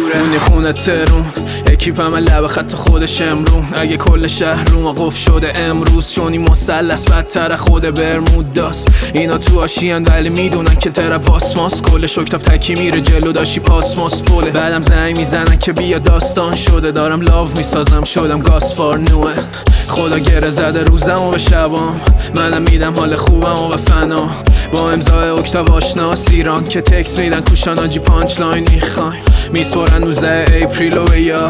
دوره. اونی خونه ترون اکیپ همه لب خط خودش امرون. اگه کل شهر رو ما قفل شده امروز، چونی مثلث بدتر خود برموداست. اینا تو آشیان ولی میدونن که طرف آسماس. کل شکتاف تکی میره جلو داشی پاسماس فوله. بعدم زنگ میزنن که بیا داستان شده. دارم لاو میسازم شدم گاسپار نوه. خدا گره زده روزم و به شبام. منم میدم حال خوبم و به فنا. با امضای اکتاو آشناس ایران که تکس میدن کوشان آجی پانچ لاین میخوایم. میسپارن 19 اپریل و یا